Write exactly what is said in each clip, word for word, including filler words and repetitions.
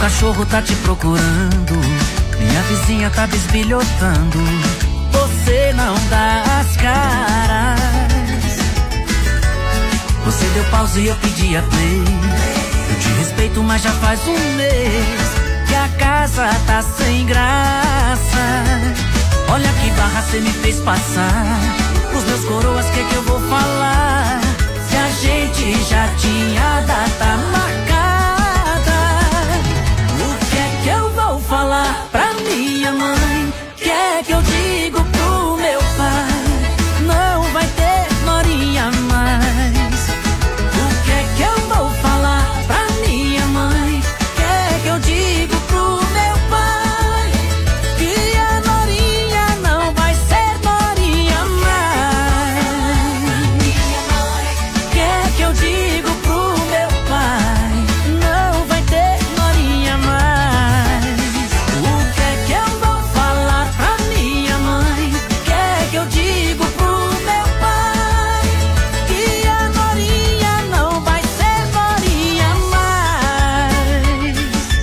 cachorro tá te procurando, minha vizinha tá bisbilhotando, você não dá as caras. Você deu pause e eu pedi a play. Eu te respeito, mas já faz um mês que a casa tá sem graça. Olha que barra cê me fez passar. Os meus coroas, que que eu vou falar? Se a gente já tinha data marcada. O que é que eu vou falar pra minha mãe? O que é que eu digo pro meu pai? Não vai ter norinha mais. O que é que eu vou falar pra minha mãe? O que é que eu digo pro meu pai? Que a norinha não vai ser norinha mais. O que é que eu digo pro meu pai? Não vai ter norinha mais. O que é que eu vou falar pra minha mãe? O que é que eu digo pro meu pai? Que a norinha não vai ser norinha mais.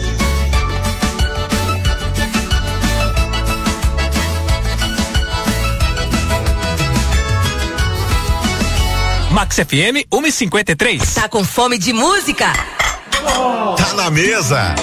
Max F M uma e cinquenta e três. Tá com fome de música? Tá na mesa.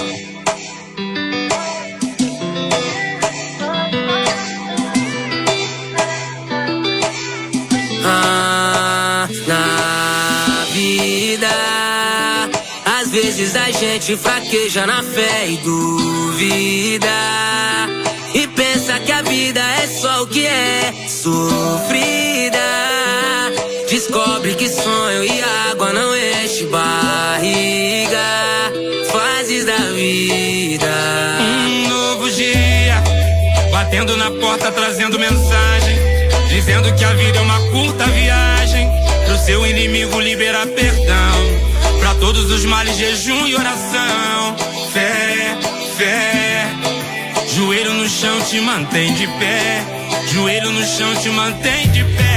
Ah, na vida, às vezes a gente fraqueja na fé e duvida, e pensa que a vida é só o que é sofrida. Descobre que sonho e água não enche barriga. Fases da vida. Um novo dia, batendo na porta, trazendo mensagem, dizendo que a vida é uma curta viagem. Pro seu inimigo liberar perdão, pra todos os males, jejum e oração. Fé, fé, joelho no chão te mantém de pé. Joelho no chão te mantém de pé.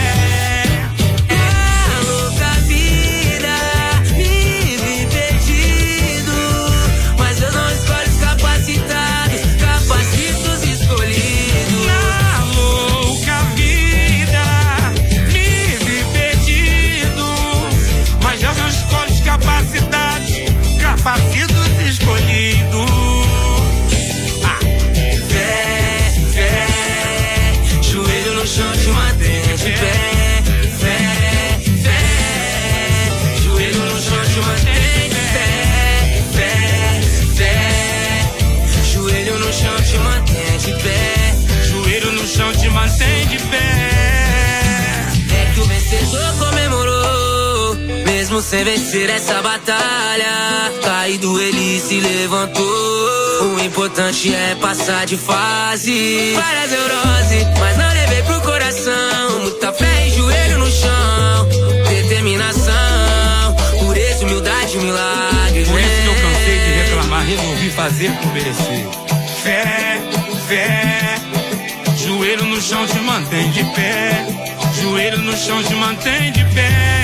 Partidos escolhidos. Ah. Fé, fé, joelho no chão te mantém de pé. Fé, fé, joelho no chão te mantém de pé. Fé, fé, joelho no chão te mantém de pé. Joelho no chão te mantém de pé. É que o vencedor comemorou, mesmo sem vencer essa batalha. Caído ele se levantou. O importante é passar de fase. Várias neuroses, mas não levei pro coração. Muita fé e joelho no chão. Determinação, pureza, humildade, milagres. Por isso que eu cansei de reclamar, resolvi fazer por merecer. Fé, fé, joelho no chão te mantém de pé. Joelho no chão te mantém de pé.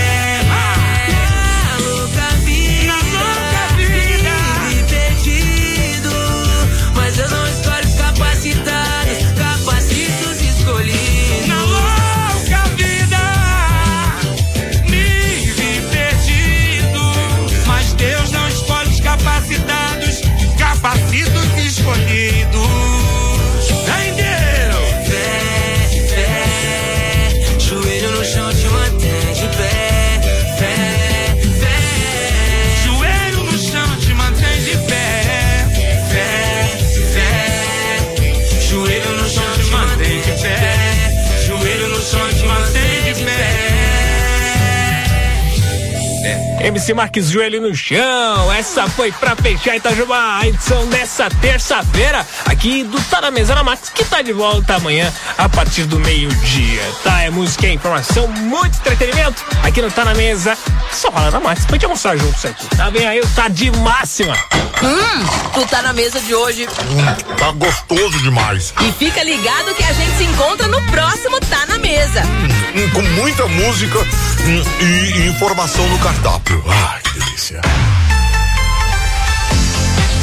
Eu não escolho os capacitados, capacitos escolhidos. Na louca vida, me vi perdido, mas Deus não escolhe os capacitados, capacitos escolhidos. Vem Deus! Fé, fé, joelho no chão te mantém de pé. Fé, fé, joelho no chão te mantém de pé. Joelho no chão te mantém de pé. Joelho no chão te mantém de pé. É. M C Marques, joelho no chão. Essa foi pra fechar Itajubá, a edição dessa terça-feira aqui do Tá na Mesa na Max, que tá de volta amanhã a partir do meio-dia. Tá, é música, é informação, muito entretenimento aqui no Tá na Mesa. Só fala na Max, pra gente almoçar juntos aqui. Tá bem aí, tá de máxima. Hum, o Tá na Mesa de hoje Hum, tá gostoso demais. E fica ligado que a gente se encontra no próximo Tá na Mesa. Hum, hum, com muita música hum, e, e informação no cardápio. Ai, que delícia.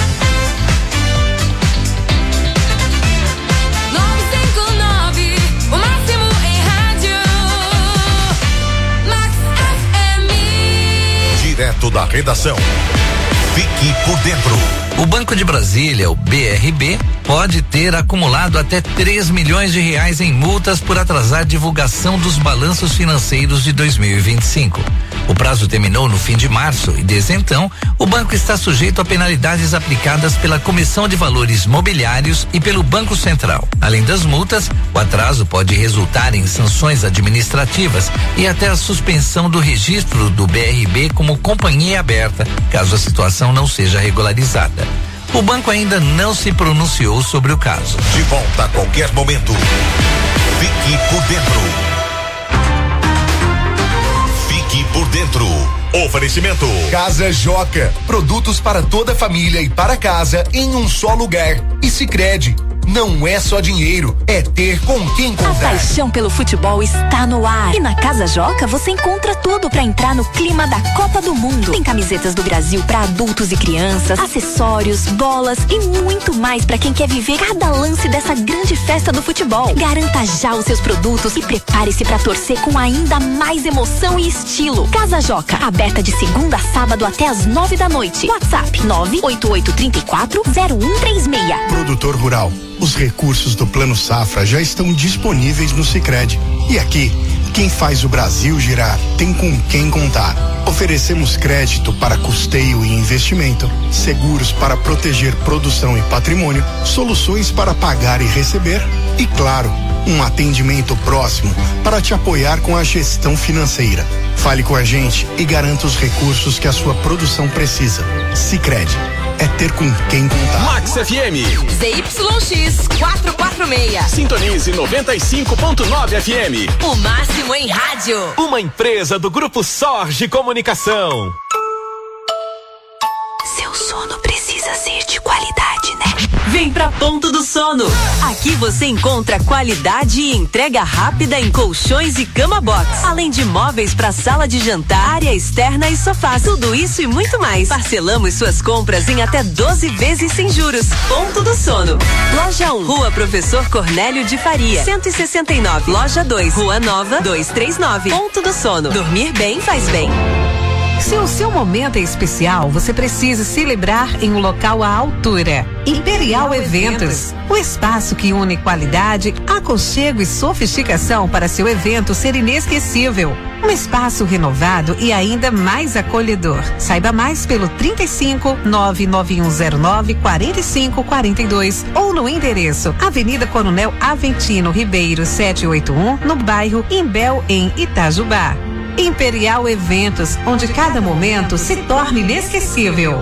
da redação. Fique por dentro. O Banco de Brasília, o B R B, pode ter acumulado até três milhões de reais em multas por atrasar divulgação dos balanços financeiros de dois mil e vinte e cinco. O prazo terminou no fim de março e desde então o banco está sujeito a penalidades aplicadas pela Comissão de Valores Mobiliários e pelo Banco Central. Além das multas, o atraso pode resultar em sanções administrativas e até a suspensão do registro do B R B como companhia aberta, caso a situação não seja regularizada. O banco ainda não se pronunciou sobre o caso. De volta a qualquer momento. Fique por dentro. Fique por dentro. Oferecimento. Casa Joca. Produtos para toda a família e para casa em um só lugar. E Sicredi. Não é só dinheiro, é ter com quem contar. A paixão pelo futebol está no ar. E na Casa Joca você encontra tudo para entrar no clima da Copa do Mundo. Tem camisetas do Brasil para adultos e crianças, acessórios, bolas e muito mais para quem quer viver cada lance dessa grande festa do futebol. Garanta já os seus produtos e prepare-se para torcer com ainda mais emoção e estilo. Casa Joca, aberta de segunda a sábado até às nove da noite. WhatsApp nove oito oito três quatro zero um três seis. Produtor rural. Os recursos do Plano Safra já estão disponíveis no Sicredi. E aqui, quem faz o Brasil girar tem com quem contar. Oferecemos crédito para custeio e investimento, seguros para proteger produção e patrimônio, soluções para pagar e receber e, claro, um atendimento próximo para te apoiar com a gestão financeira. Fale com a gente e garanta os recursos que a sua produção precisa. Sicredi. É ter com quem contar. Max F M. Z Y X quatrocentos e quarenta e seis. Sintonize noventa e cinco ponto nove F M. O máximo em rádio. Uma empresa do Grupo Sorge Comunicação. Seu sono precisa ser de qualidade, né? Vem pra Ponto do Sono. Aqui você encontra qualidade e entrega rápida em colchões e cama box. Além de móveis pra sala de jantar, área externa e sofás. Tudo isso e muito mais. Parcelamos suas compras em até doze vezes sem juros. Ponto do Sono. Loja um, Rua Professor Cornélio de Faria, cento e sessenta e nove. Loja dois, Rua Nova, duzentos e trinta e nove. Ponto do Sono. Dormir bem faz bem. Se o seu momento é especial, você precisa celebrar em um local à altura. Imperial Eventos, o espaço que une qualidade, aconchego e sofisticação para seu evento ser inesquecível. Um espaço renovado e ainda mais acolhedor. Saiba mais pelo trinta e cinco, nove nove um zero nove, quarenta e cinco quarenta e dois ou no endereço Avenida Coronel Aventino Ribeiro setecentos e oitenta e um, no bairro Imbel, em Itajubá. Imperial Eventos, onde cada momento se torna inesquecível.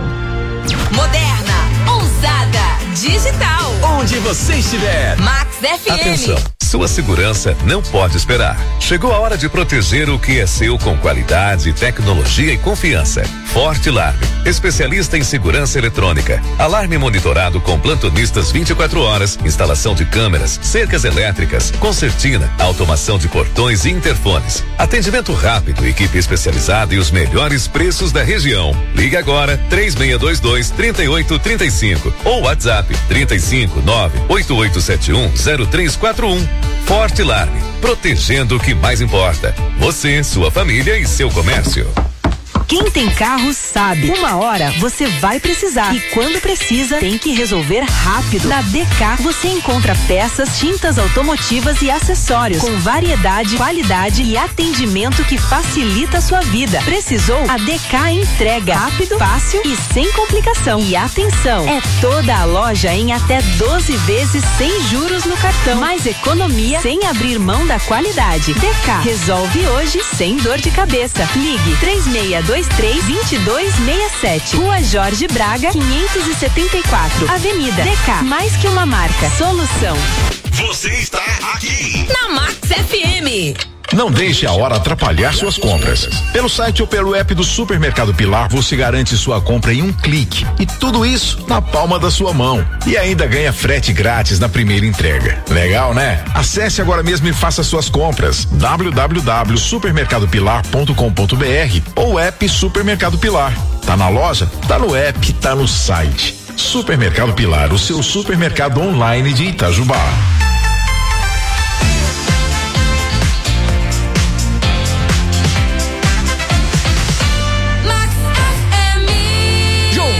Moderna, ousada, digital. Onde você estiver. Max F M. Atenção, sua segurança não pode esperar. Chegou a hora de proteger o que é seu com qualidade, tecnologia e confiança. Forte Alarme, especialista em segurança eletrônica. Alarme monitorado com plantonistas vinte e quatro horas, instalação de câmeras, cercas elétricas, concertina, automação de portões e interfones. Atendimento rápido, equipe especializada e os melhores preços da região. Ligue agora três seis dois dois, três oito três cinco ou WhatsApp trinta e cinco, nove oito oito sete um, zero três quatro um. Forte Alarme, protegendo o que mais importa. Você, sua família e seu comércio. Quem tem carro sabe. Uma hora você vai precisar. E quando precisa, tem que resolver rápido. Na D K você encontra peças, tintas automotivas e acessórios com variedade, qualidade e atendimento que facilita a sua vida. Precisou? A D K entrega rápido, fácil e sem complicação. E atenção, é toda a loja em até doze vezes sem juros no cartão. Mais economia sem abrir mão da qualidade. D K resolve hoje sem dor de cabeça. Ligue três seis dois três, dois dois seis sete. Rua Jorge Braga, quinhentos e setenta e quatro. Avenida D K. Mais que uma marca. Solução. Você está aqui na Max F M. Não deixe a hora atrapalhar suas compras. Pelo site ou pelo app do Supermercado Pilar, você garante sua compra em um clique. E tudo isso na palma da sua mão. E ainda ganha frete grátis na primeira entrega. Legal, né? Acesse agora mesmo e faça suas compras. w w w ponto supermercado pilar ponto com ponto b r ou app Supermercado Pilar. Tá na loja? Tá no app, tá no site. Supermercado Pilar, o seu supermercado online de Itajubá.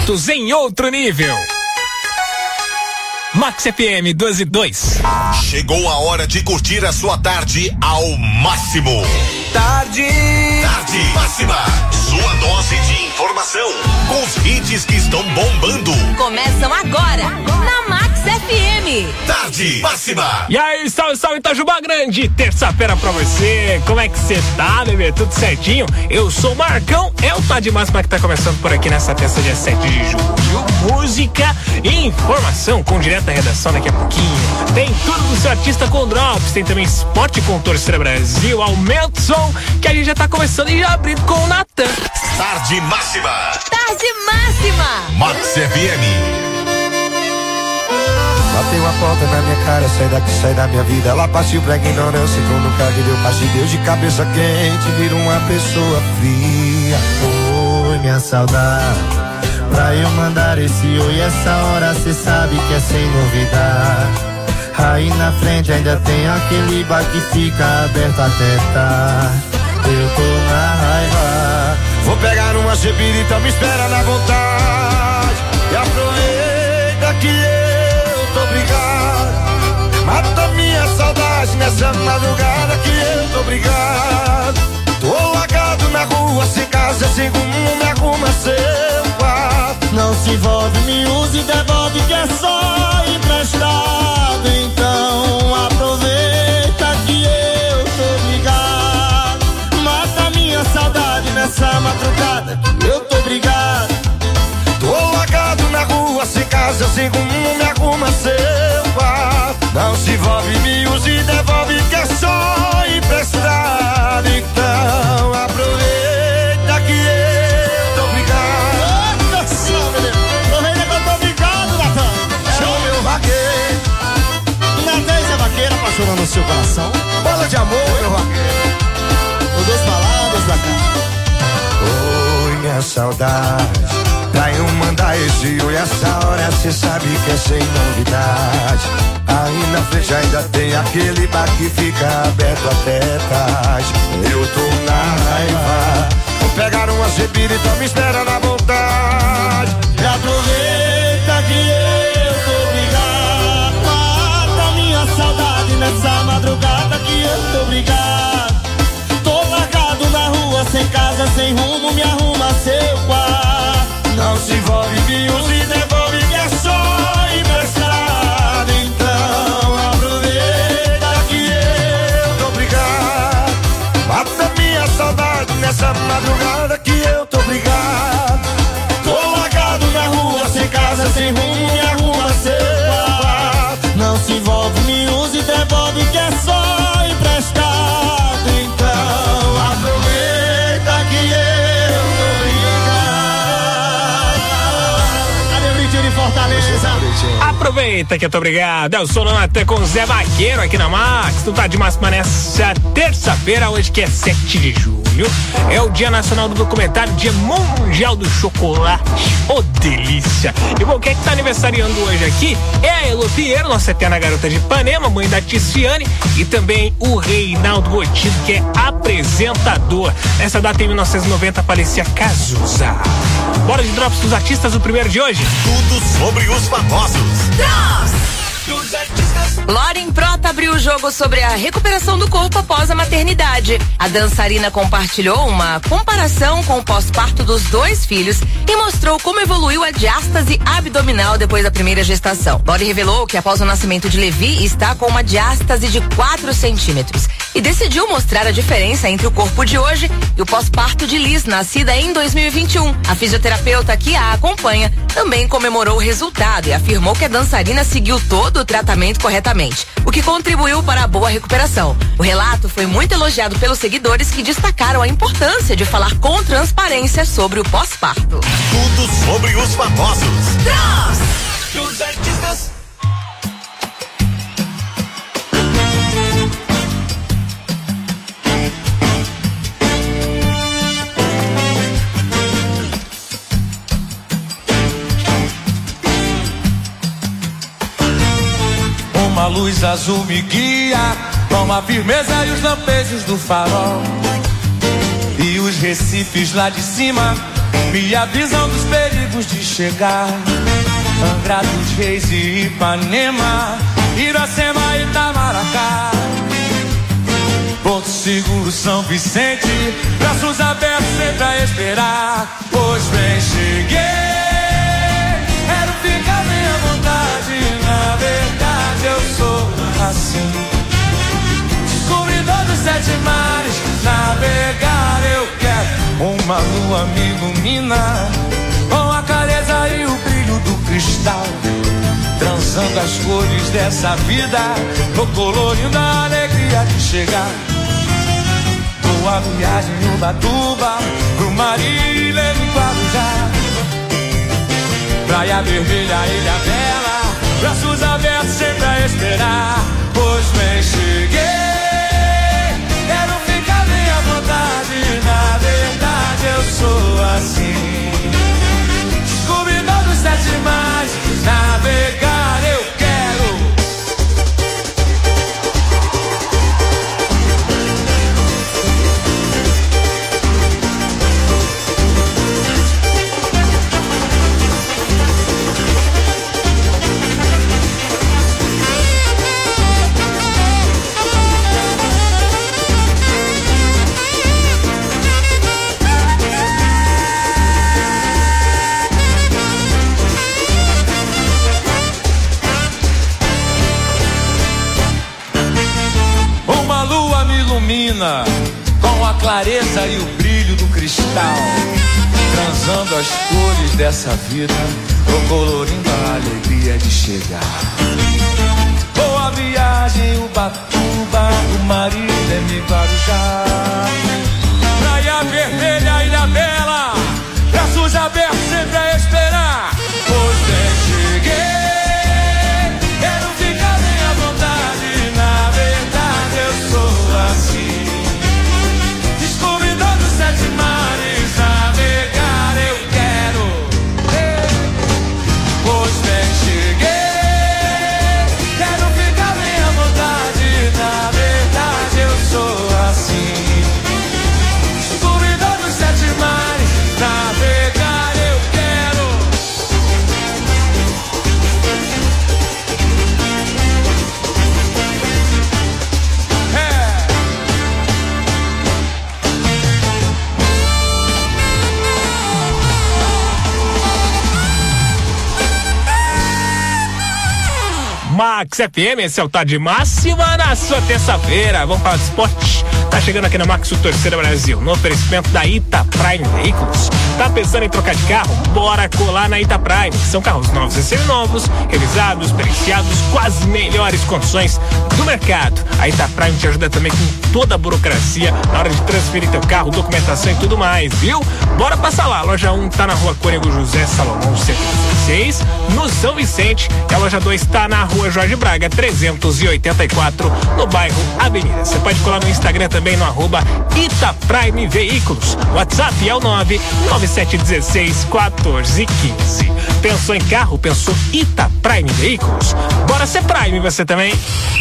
juntos em outro nível. Max F M doze e dois. Chegou a hora de curtir a sua tarde ao máximo. Tarde. Tarde máxima. Sua dose de informação com os hits que estão bombando. Começam agora na Max F M. Tarde máxima. E aí, salve, salve Itajubá Grande. Terça-feira pra você. Como é que você tá, bebê? Tudo certinho? Eu sou o Marcão. É o Tarde Máxima que tá começando por aqui nessa terça, dia sete de julho. Música e informação com direta redação daqui a pouquinho. Tem tudo do seu artista com drops. Tem também esporte com Torcida Brasil. Aumenta o som que a gente já tá começando e já abrindo com o Natan. Tarde máxima. Tarde máxima. Max F M. Bateu uma porta na minha cara, sai daqui, sai da minha vida. Ela partiu pra ignorância, como nunca que deu passe. Deu de cabeça quente, vira uma pessoa fria. Oi, minha saudade, pra eu mandar esse oi, essa hora cê sabe que é sem novidade. Aí na frente ainda tem aquele bar que fica aberto até tarde. Eu tô na raiva, vou pegar uma cepirita, me espera na vontade. E aproveita que eu tô brigado, mata minha saudade nessa madrugada que eu tô brigado. Tô largado na rua, sem casa, sem rumo, me arruma seu quarto. Não se envolve, me use e devolve que é só emprestado. Então aproveita que eu tô brigado, mata minha saudade nessa madrugada que eu tô brigado. Tô largado na rua, sem casa, sem rumo, me arruma seu quarto. Não se envolve, me use e devolve que é só emprestado. Então aproveita que eu tô brigado. Atenção, menino, aproveita que eu tô brigado, Natan. Show meu vaqueiro. Natan é vaqueira apaixonando o seu coração. Bola de amor, meu vaqueiro. Por duas palavras da cara. Oi, minha saudade, pra eu mandar esse oi, essa hora cê sabe que é sem novidade. Aí na frente ainda tem aquele bar que fica aberto até tarde. Eu tô na raiva, vou pegar uma cepirita, me espera na vontade. E aproveita que eu tô brigado, mata minha saudade nessa madrugada que eu tô brigado. Tô largado na rua, sem casa, sem rumo, me arruma seu quarto. Não se envolve, me use e devolve que é só emprestado. Então aproveita que eu tô brigado, mata minha saudade nessa madrugada que eu tô brigado. Tô largado na rua, sem casa, sem rumo, me arruma seu quarto. Não se envolve, me use e devolve que é só emprestado. Então aproveita que eu tô brigado. Fortaleza. Aproveita que eu tô obrigado. Eu sou o Natan com o Zé Vaqueiro aqui na Max. Tu tá de máxima nessa terça-feira, hoje que é sete de julho. É o Dia Nacional do Documentário, Dia Mundial do Chocolate. Ô, oh, delícia! E bom, quem é que tá aniversariando hoje aqui é a Elo Pinheiro, nossa eterna garota de Ipanema, mãe da Ticiane, e também o Reinaldo Gotido, que é apresentador. Nessa data em mil novecentos e noventa aparecia Cazuza. Bora de drops dos artistas, o primeiro de hoje. Tudo sobre os famosos. Drops! Lauren Prota abriu o jogo sobre a recuperação do corpo após a maternidade. A dançarina compartilhou uma comparação com o pós-parto dos dois filhos e mostrou como evoluiu a diástase abdominal depois da primeira gestação. Lauren revelou que após o nascimento de Levi está com uma diástase de quatro centímetros e decidiu mostrar a diferença entre o corpo de hoje e o pós-parto de Liz, nascida em dois mil e vinte e um. A fisioterapeuta que a acompanha também comemorou o resultado e afirmou que a dançarina seguiu todo o tratamento corretamente, o que contribuiu para a boa recuperação. O relato foi muito elogiado pelos seguidores, que destacaram a importância de falar com transparência sobre o pós-parto. Tudo sobre os famosos. Drops! Os artistas. Uma luz azul me guia, com a firmeza e os lampejos do farol. E os recifes lá de cima me avisam dos perigos de chegar. Angra dos Reis e Ipanema, Iracema e Itamaracá. Porto Seguro, São Vicente, braços abertos sempre a esperar. Pois bem, cheguei, quero ficar bem à vontade. Na verdade eu sou assim, descobridor dos sete mares. Navegar eu quero, uma lua me ilumina, com a clareza e o brilho do cristal, transando as cores dessa vida, tô colorindo a alegria de chegar. Boa viagem no Ubatuba, pro Marília e Guarujá, Praia Vermelha, Ilha Bela, braços abertos sempre a esperar. Pois bem, cheguei, quero ficar bem à vontade. Na verdade eu sou assim, descobridor dos sete mares. Navegar eu quero. Com a clareza e o brilho do cristal, transando as cores dessa vida, tô colorindo a alegria de chegar. Boa viagem, Ubatuba, o Marília e Guarujá, Praia Vermelha, Ilha Bela, braços abertos sempre a esperar. Pois bem, cheguei, quero ficar bem à vontade. Na verdade eu sou assim, sete mares. Navegar eu quero. Pois bem, cheguei, quero ficar bem à vontade. Na verdade eu sou assim, descobridor dos sete mares. Navegar eu quero. É. Max F M, esse é o Tá de Máxima na sua terça-feira. Vamos falar de esporte. Tá chegando aqui na Max o Torcida Brasil, no oferecimento da Ita Prime Veículos. Tá pensando em trocar de carro? Bora colar na Ita Prime. São carros novos e seminovos, revisados, periciados, com as melhores condições do mercado. A Ita Prime te ajuda também com toda a burocracia na hora de transferir teu carro, documentação e tudo mais, viu? Bora passar lá. A loja um tá na rua Cônego José Salomão cento e dezesseis, no São Vicente. E a loja dois tá na rua Jorge Braga trezentos e oitenta e quatro, no bairro Avenida. Você pode colar no Instagram também no arroba Ita Prime Veículos. WhatsApp é o nove nove sete um seis um quatro um cinco. Pensou em carro? Pensou Ita Prime Veículos. Bora ser Prime você também.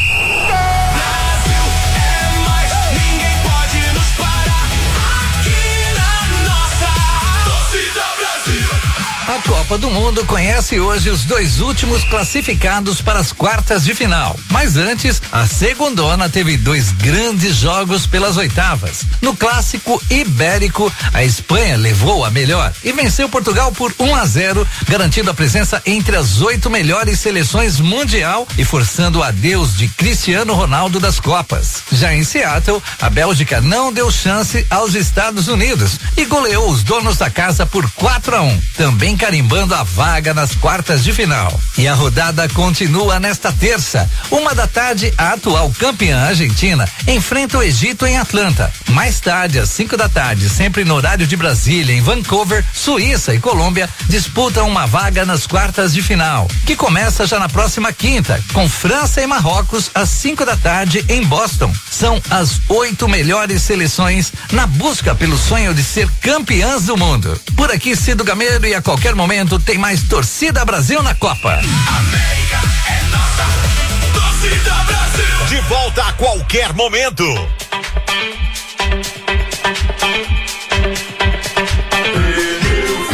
A Copa do Mundo conhece hoje os dois últimos classificados para as quartas de final. Mas antes, a segundona teve dois grandes jogos pelas oitavas. No clássico ibérico, a Espanha levou a melhor e venceu Portugal por um a zero, garantindo a presença entre as oito melhores seleções mundial e forçando o adeus de Cristiano Ronaldo das Copas. Já em Seattle, a Bélgica não deu chance aos Estados Unidos e goleou os donos da casa por quatro a um. Também carimbando a vaga nas quartas de final. E a rodada continua nesta terça. Uma da tarde, a atual campeã argentina enfrenta o Egito em Atlanta. Mais tarde, às cinco da tarde, sempre no horário de Brasília, em Vancouver, Suíça e Colômbia disputam uma vaga nas quartas de final, que começa já na próxima quinta, com França e Marrocos às cinco da tarde em Boston. São as oito melhores seleções na busca pelo sonho de ser campeãs do mundo. Por aqui, Cido Gameiro, e a qualquer momento tem mais Torcida Brasil na Copa. América é nossa, Torcida Brasil. De volta a qualquer momento. Pneu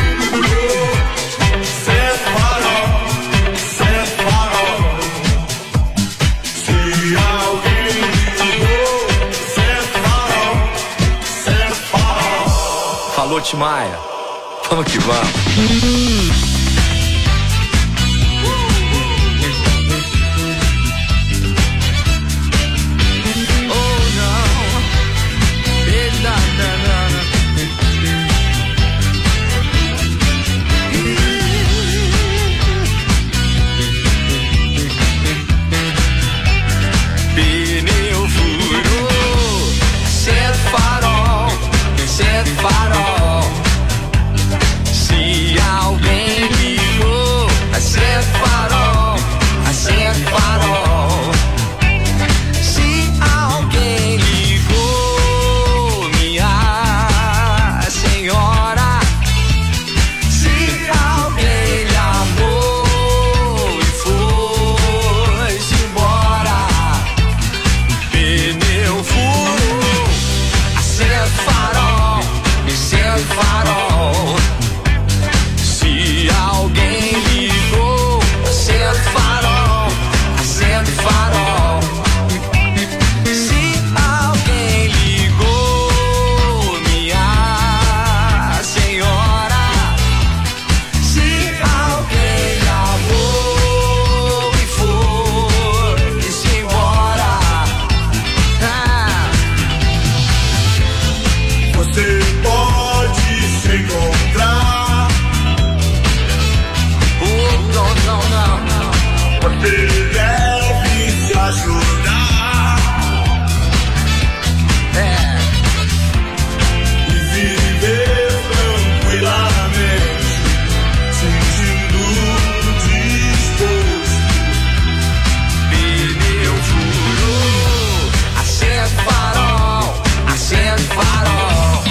Alô, Timaya. Vamos que vamos. Farol, se alguém ligou, acende farol, acende farol. Se alguém ligou, minha senhora, se alguém lhe amou e foi-se embora, pneu furou, acende farol, acende farol. Se alguém ligou, acende farol, acende farol. Se alguém ligou, minha senhora, se alguém amou e foi-se embora, ah. Você pode se encontrar. Oh, não, não, não, não. Você deve se ajudar. É. E viver tranquilamente, sentindo disposto. Pneu furou, acende farol, acende farol.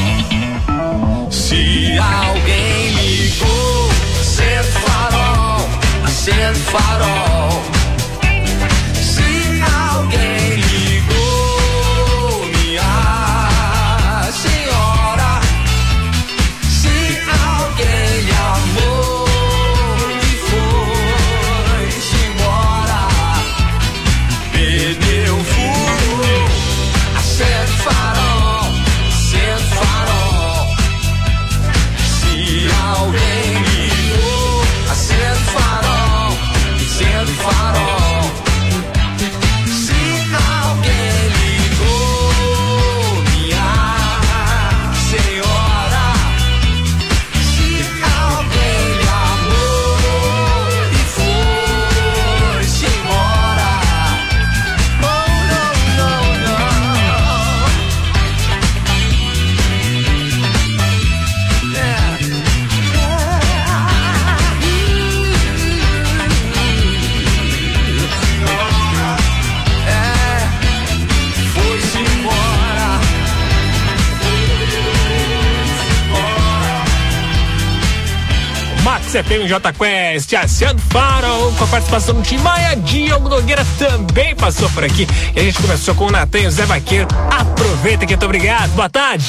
Se alguém ligou, acende farol, acende farol. Se alguém ligou, minha senhora, se alguém lhe amou e foi-se embora, pneu furou, acende farol, acende farol. Se alguém ligou, acende farol, acende farol. Se alguém ligou, minha senhora, se alguém lhe amou e foi-se embora, oh, não, não, não. Yeah. É, foi-se embora. Max F M, J Quest, Acende Farol, com a participação do Tim Maia. Diogo Nogueira também passou por aqui. E a gente começou com o Natan e o Zé Vaqueiro. Aproveita que eu tô obrigado. Boa tarde.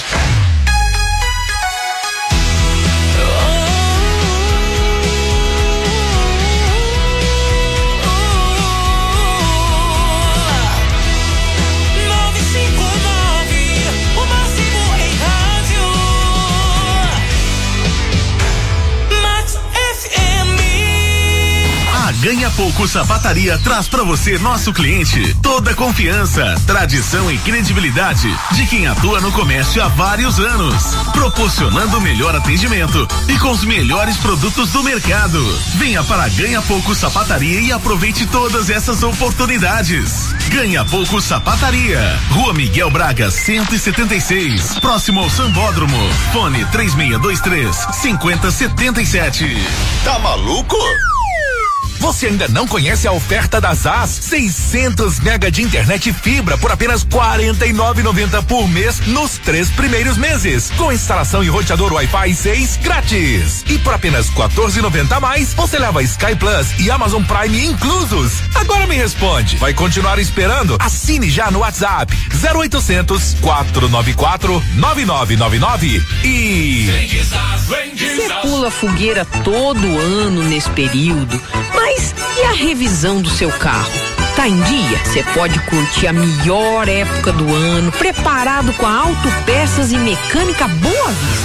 O máximo em rádio. Max F M. A Ganha Pouco Sapataria traz pra você, nosso cliente, toda a confiança, tradição e credibilidade de quem atua no comércio há vários anos, proporcionando o melhor atendimento e com os melhores produtos do mercado. Venha para a Ganha Pouco Sapataria e aproveite todas essas oportunidades. Ganha Pouco Sapataria, Rua Miguel Braga, cento e setenta e seis, próximo ao Sambódromo. Fone três seis dois três, cinco zero sete sete. Tá maluco? Você ainda não conhece a oferta da Zaz? seiscentos mega de internet fibra por apenas quarenta e nove reais e noventa centavos por mês nos três primeiros meses, com instalação e roteador Wi-Fi seis grátis. E por apenas quatorze reais e noventa centavos a mais, você leva Sky Plus e Amazon Prime inclusos. Agora me responde, vai continuar esperando? Assine já no WhatsApp zero oitocentos, quatrocentos e noventa e quatro, nove nove nove nove e Você pula fogueira todo ano nesse período, mas e a revisão do seu carro? Tá em dia? Você pode curtir a melhor época do ano, preparado com a Autopeças e Mecânica Boa Vista.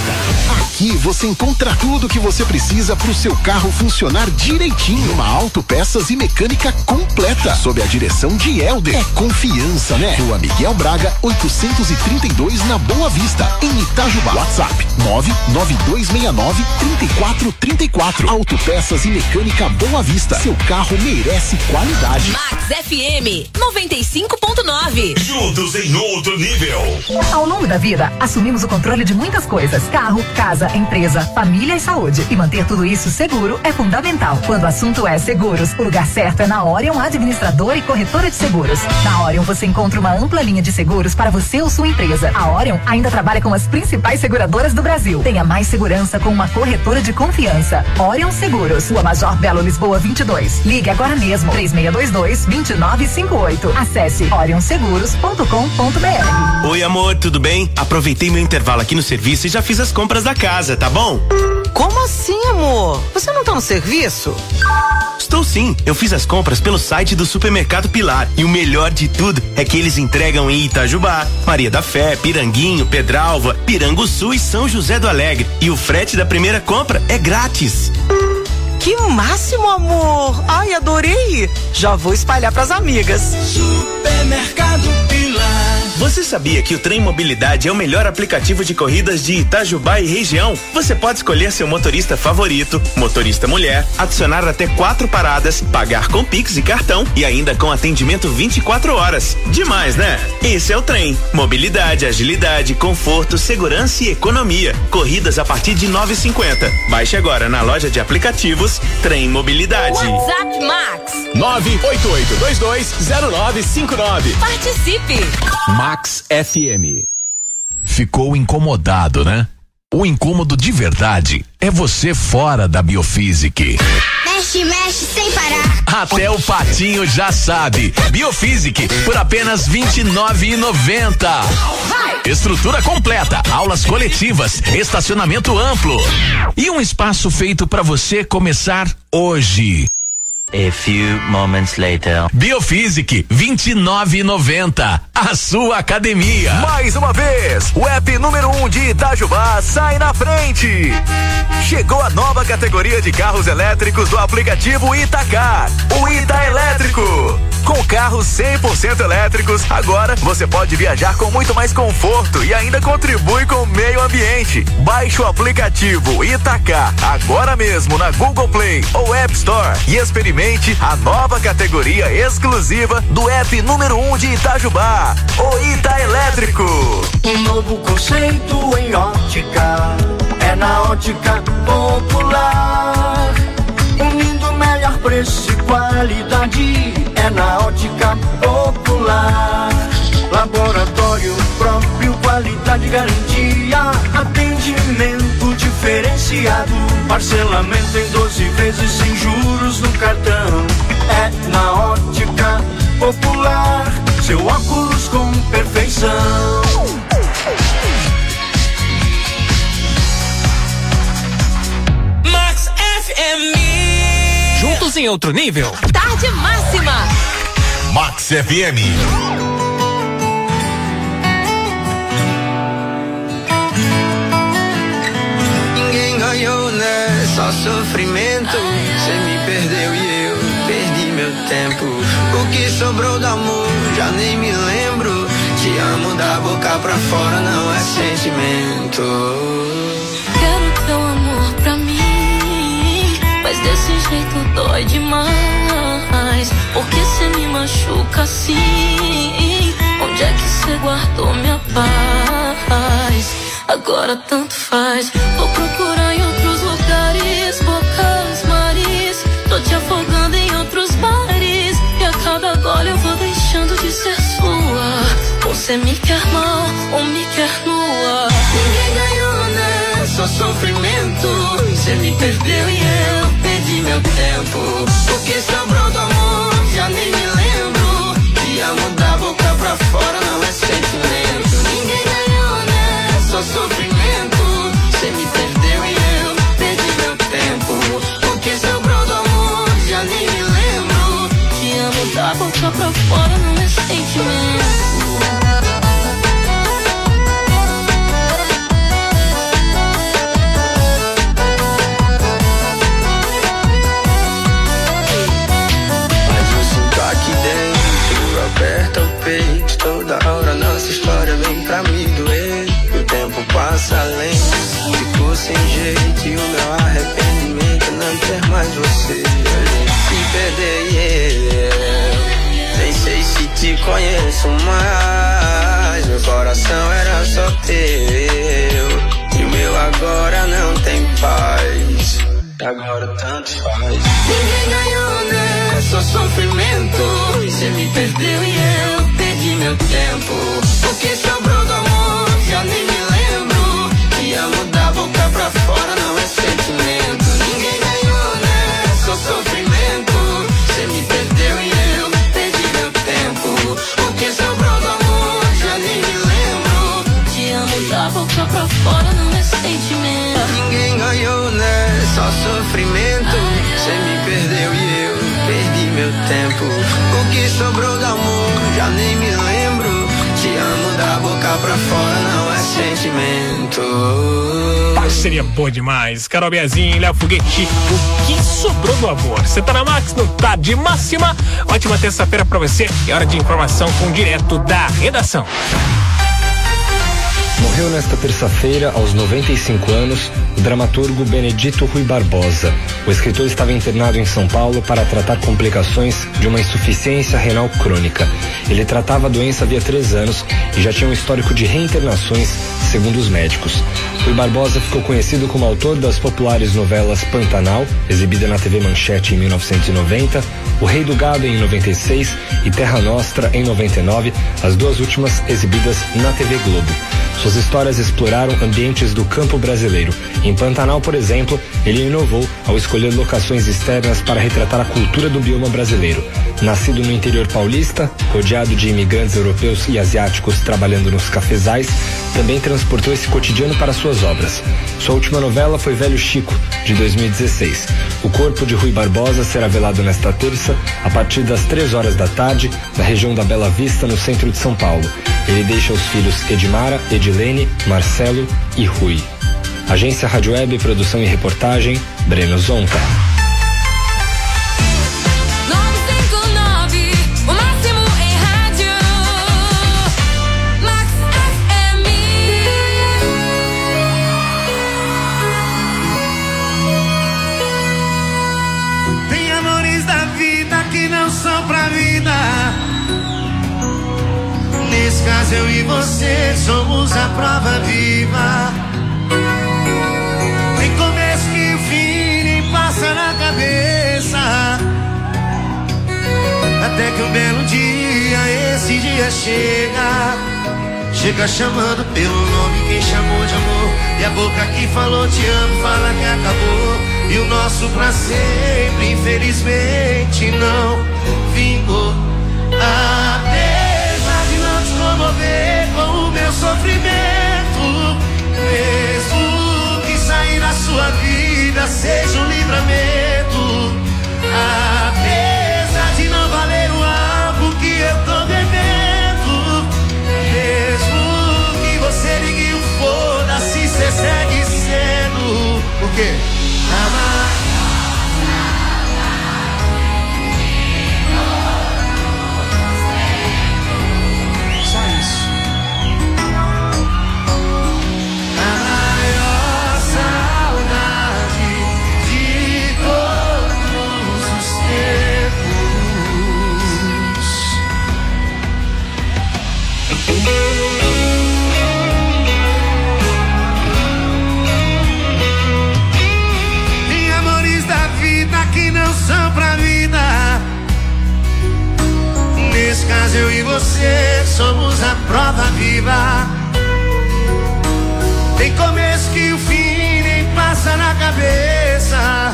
Aqui você encontra tudo que você precisa para o seu carro funcionar direitinho. Uma autopeças e mecânica completa, sob a direção de Helder. É confiança, né? Rua Miguel Braga, oitocentos e trinta e dois, na Boa Vista, em Itajubá. WhatsApp nove nove dois seis nove, três quatro três quatro. Autopeças e mecânica Boa Vista. Seu carro merece qualidade. Max F M noventa e cinco ponto nove. Juntos em outro nível. Ao longo da vida, assumimos o controle de muitas coisas: carro, casa, empresa, família e saúde. E manter tudo isso seguro é fundamental. Quando o assunto é seguros, o lugar certo é na Orion Administradora e Corretora de Seguros. Na Orion você encontra uma ampla linha de seguros para você ou sua empresa. A Orion ainda trabalha com as principais seguradoras do Brasil. Tenha mais segurança com uma corretora de confiança. Orion Seguros, Rua Major Belo Lisboa vinte e dois. Ligue agora mesmo, três seis dois dois, dois nove cinco oito. Acesse orion seguros ponto com ponto b r. Oi, amor, tudo bem? Aproveitei meu intervalo aqui no serviço e já fiz as compras da casa, tá bom? Como assim, amor? Você não tá no serviço? Estou sim, eu fiz as compras pelo site do Supermercado Pilar e o melhor de tudo é que eles entregam em Itajubá, Maria da Fé, Piranguinho, Pedralva, Piranguçu e São José do Alegre, e o frete da primeira compra é grátis. Que máximo, amor! Ai, adorei! Já vou espalhar pras amigas. Supermercado Pilar. Você sabia que o Trem Mobilidade é o melhor aplicativo de corridas de Itajubá e região? Você pode escolher seu motorista favorito, motorista mulher, adicionar até quatro paradas, pagar com Pix e cartão e ainda com atendimento vinte e quatro horas. Demais, né? Esse é o Trem. Mobilidade, agilidade, conforto, segurança e economia. Corridas a partir de nove e cinquenta. Baixe agora na loja de aplicativos Trem Mobilidade. WhatsApp Max nove oito oito dois dois zero nove cinco nove. Participe. Max F M. Ficou incomodado, né? O incômodo de verdade é você fora da Biofísica. Mexe, mexe sem parar. Até o patinho já sabe. Biofísica por apenas vinte e nove reais e noventa centavos. Estrutura completa, aulas coletivas, estacionamento amplo e um espaço feito para você começar hoje. A few moments later. Biofísica, vinte e nove reais e noventa centavos. A sua academia. Mais uma vez, o app número um de Itajubá sai na frente. Chegou a nova categoria de carros elétricos do aplicativo Itacar, o Ita Elétrico. Com carros cem por cento elétricos, agora você pode viajar com muito mais conforto e ainda contribui com o meio ambiente. Baixe o aplicativo Itacar agora mesmo na Google Play ou App Store e experimente a nova categoria exclusiva do app número um de Itajubá, o Ita Elétrico. Um novo conceito em ótica, é na Ótica Popular. Unindo melhor preço e qualidade, é na Ótica Popular. Laboratório próprio, qualidade, garantia, atendimento diferenciado, parcelamento em doze vezes sem juros no cartão. É na Ótica Popular, seu óculos com perfeição. Max F M. Juntos em outro nível. Tarde máxima. Max F M. Ninguém ganhou, né? Só sofrimento. Você me perdeu e eu perdi meu tempo. O que sobrou do amor, já nem me lembro. Te amo da boca pra fora, não é sentimento. Quero teu amor pra mim, mas desse jeito dói demais. Porque cê me machuca assim? Onde é que cê guardou minha paz? Agora tanto faz. Vou procurar em outros lugares, bocas, mares. Tô te afogando em outros bares, e a cada gole eu vou deixando de ser sua. Você me quer mal ou me quer nua? Ninguém ganhou, né? Só sofrimento. Você me perdeu e eu perdi meu tempo. O que sobrou do amor, já nem me lembro. Te amo da boca pra fora, não é sentimento. Ninguém ganhou, né? Só sofrimento. Você me perdeu e eu perdi meu tempo. O que sobrou do amor, já nem me lembro. Te amo da boca pra fora, não é sentimento. posso mais. Meu coração era só teu, e o meu agora não tem paz. Agora tanto faz. Ninguém ganhou, né? Só sofrimento. Você me perdeu e eu perdi meu tempo. O que sobrou do amor já nem me lembro. Te amo da boca pra fora, não é sentimento. Ninguém ganhou, né? Só sofrimento. Você me perdeu e eu perdi meu tempo. O que sobrou do amor já nem me lembro. Te amo da boca pra fora, não é sentimento. Ninguém ganhou, né? Só sofrimento. Você me perdeu e eu perdi meu tempo. O que sobrou do amor já nem me lembro. Te amo da boca pra fora, não é sentimento. Parceria boa demais. Carol Biazin, Léo Foguete, o que sobrou do amor? Você tá na Max, no Tarde Máxima. Ótima terça-feira pra você. É hora de informação com direto da redação. Morreu nesta terça-feira, aos noventa e cinco anos, o dramaturgo Benedito Rui Barbosa. O escritor estava internado em São Paulo para tratar complicações de uma insuficiência renal crônica. Ele tratava a doença havia três anos e já tinha um histórico de reinternações, segundo os médicos. Rui Barbosa ficou conhecido como autor das populares novelas Pantanal, exibida na T V Manchete em mil novecentos e noventa, O Rei do Gado em noventa e seis e Terra Nostra em noventa e nove, as duas últimas exibidas na T V Globo. Suas histórias exploraram ambientes do campo brasileiro. Em Pantanal, por exemplo, ele inovou ao escolher locações externas para retratar a cultura do bioma brasileiro. Nascido no interior paulista, rodeado de imigrantes europeus e asiáticos trabalhando nos cafezais, também transportou esse cotidiano para suas obras. Sua última novela foi Velho Chico, de dois mil e dezesseis. O corpo de Rui Barbosa será velado nesta terça, a partir das três horas da tarde, na região da Bela Vista, no centro de São Paulo. Ele deixa os filhos Edmara, Edilene, Marcelo e Rui. Agência Rádio Web, produção e reportagem, Breno Zonta. Tem amores da vida que não são pra vida. Nesse caso eu e você somos a prova viva. Tem começo que o fim nem passa na cabeça. Até que um belo dia, esse dia chega. Chega chamando pelo nome quem chamou de amor. E a boca que falou te amo fala que acabou. E o nosso pra sempre infelizmente não vingou. Apesar de não te comover com o meu sofrimento, mesmo que sair da sua vida seja um livramento. Apesar de não valer o algo que eu tô devendo, mesmo que você ligue o foda-se, cê segue sendo. Por quê? Amar. Só isso. A maior saudade de todos os tempos. Tem amores da vida que não são pra vida. Nesse caso eu e você somos a prova viva. Tem começo que o fim nem passa na cabeça.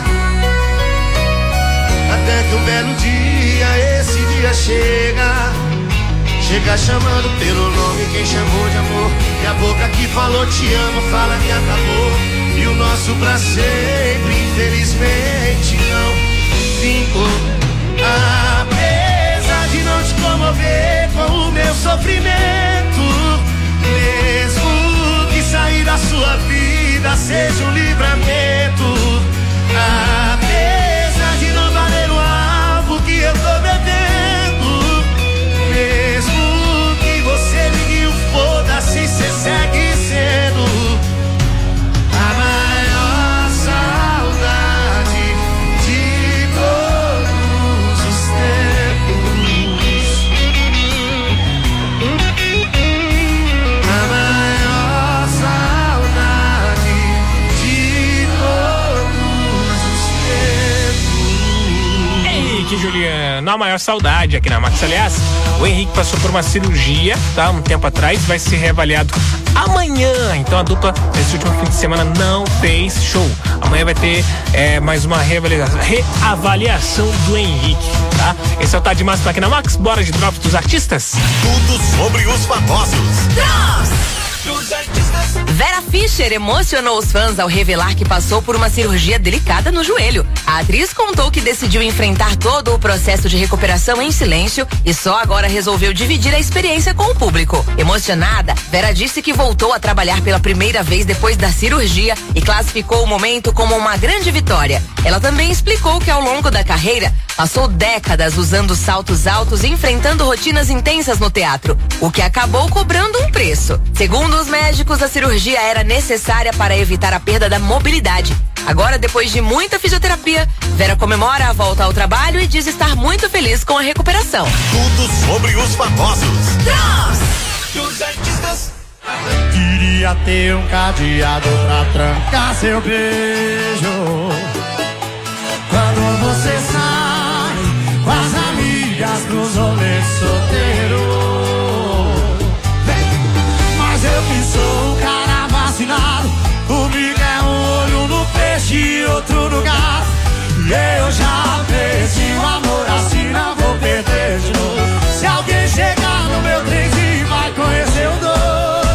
Até que um belo dia, esse dia chega. Chega chamando pelo nome quem chamou de amor. E a boca que falou te amo fala que acabou. E o nosso pra sempre infelizmente não vingou. Apesar de não te comover com o meu sofrimento, mesmo que sair da sua vida seja um livramento. Apesar de não valer o alvo que eu tô devendo, mesmo que você ligue o foda-se, cê segue sendo a maior saudade de todos os tempos. na maior saudade aqui na Max. Aliás, o Henrique passou por uma cirurgia, tá? Um tempo atrás, vai ser reavaliado amanhã. Então a dupla nesse último fim de semana não fez show. Amanhã vai ter é, mais uma reavaliação, reavaliação do Henrique, tá? Esse é o Tá de Máxima aqui na Max. Bora de Drops dos artistas? Tudo sobre os famosos. Dos artistas. Vera Fischer emocionou os fãs ao revelar que passou por uma cirurgia delicada no joelho. A atriz contou que decidiu enfrentar todo o processo de recuperação em silêncio e só agora resolveu dividir a experiência com o público. Emocionada, Vera disse que voltou a trabalhar pela primeira vez depois da cirurgia e classificou o momento como uma grande vitória. Ela também explicou que ao longo da carreira passou décadas usando saltos altos e enfrentando rotinas intensas no teatro, o que acabou cobrando um preço. Segundo os médicos, a cirurgia era necessária para evitar a perda da mobilidade. Agora, depois de muita fisioterapia, Vera comemora a volta ao trabalho e diz estar muito feliz com a recuperação. Tudo sobre os famosos. Dos artistas. Queria ter um cadeado pra trancar seu beijo. Quando você sai com as amigas pros rolês solteiros. Mas eu que sou um cara vacinado, comigo é um olho no peixe e outro no gato. E eu já perdi o amor assim, não vou perder de novo. Se alguém chegar no meu trenzinho vai conhecer o doido.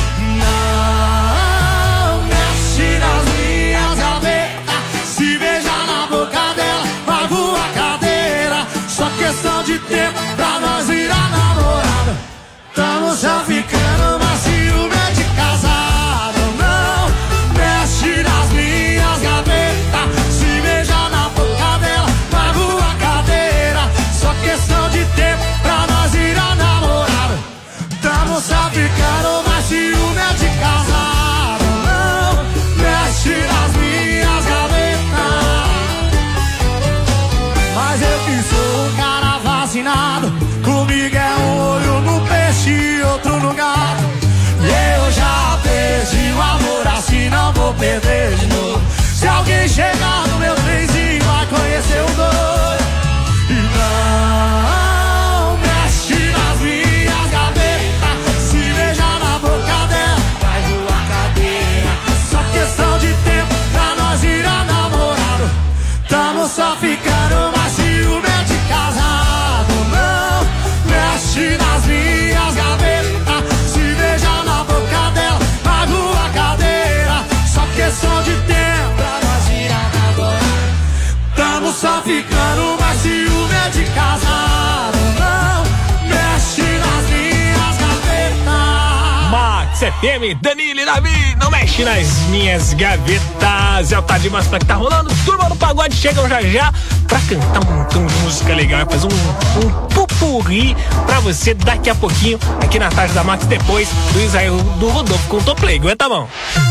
Não mexe nas minhas gavetas, se beijar na boca dela vai voar cadeira. Só questão de tempo pra nós virar namorada. Tamo só ficando, mas ciúme é de casado. Não mexe nas minhas gavetas, se beijar na boca dela vai voar cadeira. Só questão de tempo pra nós virar namorada. Tamo só ficando, mas ciúme é de casado. Não mexe nas minhas gavetas. Mas eu que sou um cara vacinado, comigo é um olho no peixe e outro no gato. E eu já perdi o amor assim, não vou perder de novo. Se alguém chegar no meu trenzinho vai conhecer o doido. E não mexe nas minhas gavetas, se beijar na boca dela vai voar cadeira. Só questão de tempo pra nós virar namorado. Tamo só ficando, mas ciúme é de casado. Não mexe nas minhas gavetas, se beijar na boca dela vai voar cadeira. Só questão de tempo pra nós virar namorado. Tamo só ficando, mas ciúme é de casado. Não mexe nas minhas gavetas. Max F M, Danilo e Davi, não mexe nas minhas gavetas. É o Tá de Máxima que tá rolando. Turma do Pagode chegam já já pra cantar um montão de música legal, fazer um, um pupurri pra você daqui a pouquinho aqui na Tarde da Max, depois do Israel do Rodolfo com o Toplay. Aguenta a mão.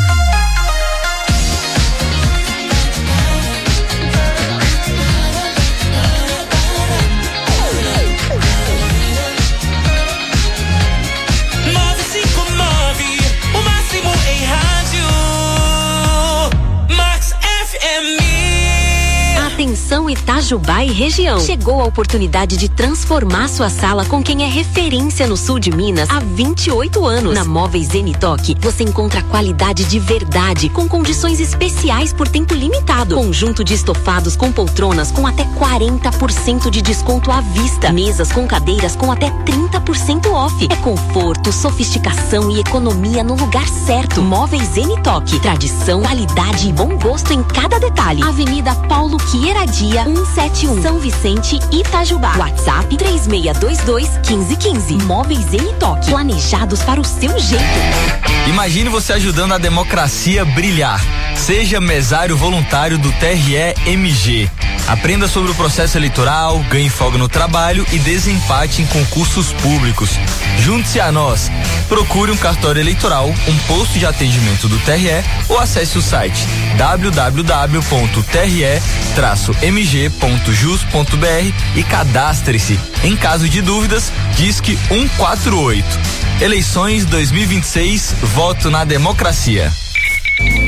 Atenção Itajubá e região. Chegou a oportunidade de transformar sua sala com quem é referência no sul de Minas há vinte e oito anos. Na Móveis Zenitoque, você encontra qualidade de verdade com condições especiais por tempo limitado. Conjunto de estofados com poltronas com até quarenta por cento de desconto à vista. Mesas com cadeiras com até trinta por cento off. É conforto, sofisticação e economia no lugar certo. Móveis Zenitoque. Tradição, qualidade e bom gosto em cada detalhe. Avenida Paulo Queiradia, cento e setenta e um, São Vicente, Itajubá. WhatsApp três seis dois dois, um cinco um cinco. Móveis Zenitoque. Planejados para o seu jeito. Imagine você ajudando a democracia brilhar. Seja mesário voluntário do T R E M G. Aprenda sobre o processo eleitoral, ganhe folga no trabalho e desempate em concursos públicos. Junte-se a nós. Procure um cartório eleitoral, um posto de atendimento do T R E ou acesse o site w w w ponto t r e traço m g ponto jus ponto b r e cadastre-se. Em caso de dúvidas, disque um quatro oito. Eleições dois mil e vinte e seis, voto na democracia.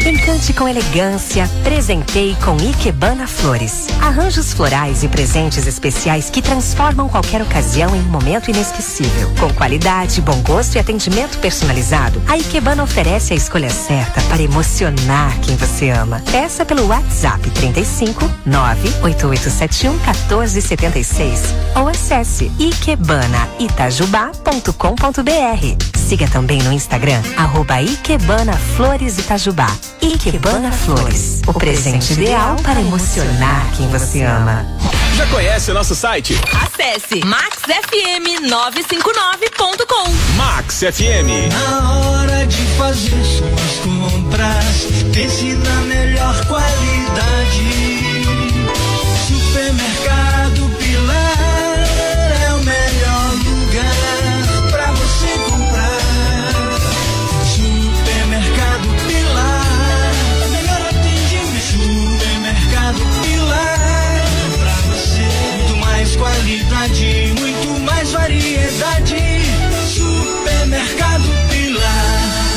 Encante com elegância, presentei com Ikebana Flores. Arranjos florais e presentes especiais que transformam qualquer ocasião em um momento inesquecível. Com qualidade, bom gosto e atendimento personalizado, a Ikebana oferece a escolha certa para emocionar quem você ama. Peça pelo WhatsApp trinta e cinco, nove oito oito sete um, um quatro sete seis ou acesse ikebana itajubá ponto com ponto br. Siga também no Instagram, arroba Ikebana Flores Itajubá. Ikebana Flores, o presente ideal para emocionar quem você ama. Já conhece o nosso site? Acesse max f m nove cinco nove ponto com. Max F M. Na hora de fazer suas compras, pense na melhor qualidade. Supermercado Pilar é o melhor lugar pra você comprar. Supermercado Pilar, melhor atendimento. Supermercado Pilar, pra você muito mais qualidade, muito mais variedade. Supermercado Pilar.